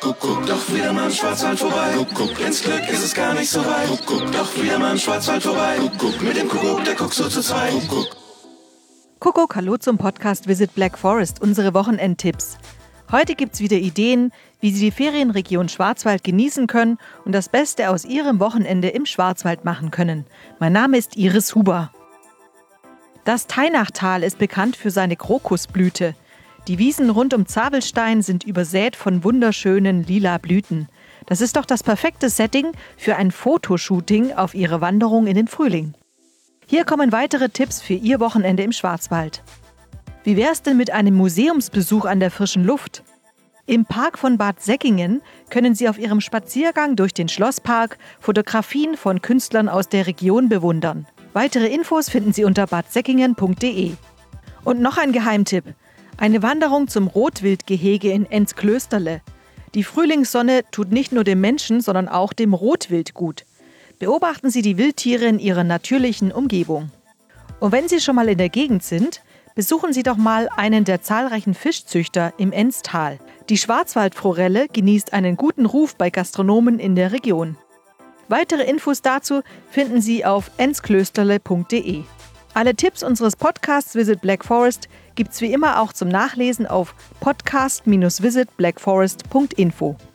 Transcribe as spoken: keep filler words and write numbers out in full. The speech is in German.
Kuckuck, doch wieder mal im Schwarzwald vorbei. Kuckuck, ins Glück ist es gar nicht so weit. Kuckuck, doch wieder mal im Schwarzwald vorbei. Kuckuck, mit dem Kuckuck, der guckt so zu zweit. Kuckuck. Kuckuck, hallo zum Podcast Visit Black Forest, unsere Wochenendtipps. Heute gibt's wieder Ideen, wie Sie die Ferienregion Schwarzwald genießen können und das Beste aus Ihrem Wochenende im Schwarzwald machen können. Mein Name ist Iris Huber. Das Teinachtal ist bekannt für seine Krokusblüte. Die Wiesen rund um Zabelstein sind übersät von wunderschönen lila Blüten. Das ist doch das perfekte Setting für ein Fotoshooting auf Ihrer Wanderung in den Frühling. Hier kommen weitere Tipps für Ihr Wochenende im Schwarzwald. Wie wär's denn mit einem Museumsbesuch an der frischen Luft? Im Park von Bad Säckingen können Sie auf Ihrem Spaziergang durch den Schlosspark Fotografien von Künstlern aus der Region bewundern. Weitere Infos finden Sie unter bad säckingen punkt de. Und noch ein Geheimtipp: Eine Wanderung zum Rotwildgehege in Enzklösterle. Die Frühlingssonne tut nicht nur dem Menschen, sondern auch dem Rotwild gut. Beobachten Sie die Wildtiere in ihrer natürlichen Umgebung. Und wenn Sie schon mal in der Gegend sind, besuchen Sie doch mal einen der zahlreichen Fischzüchter im Enztal. Die Schwarzwaldforelle genießt einen guten Ruf bei Gastronomen in der Region. Weitere Infos dazu finden Sie auf enzklösterle punkt de. Alle Tipps unseres Podcasts Visit Black Forest gibt's wie immer auch zum Nachlesen auf podcast Bindestrich visit black forest punkt info.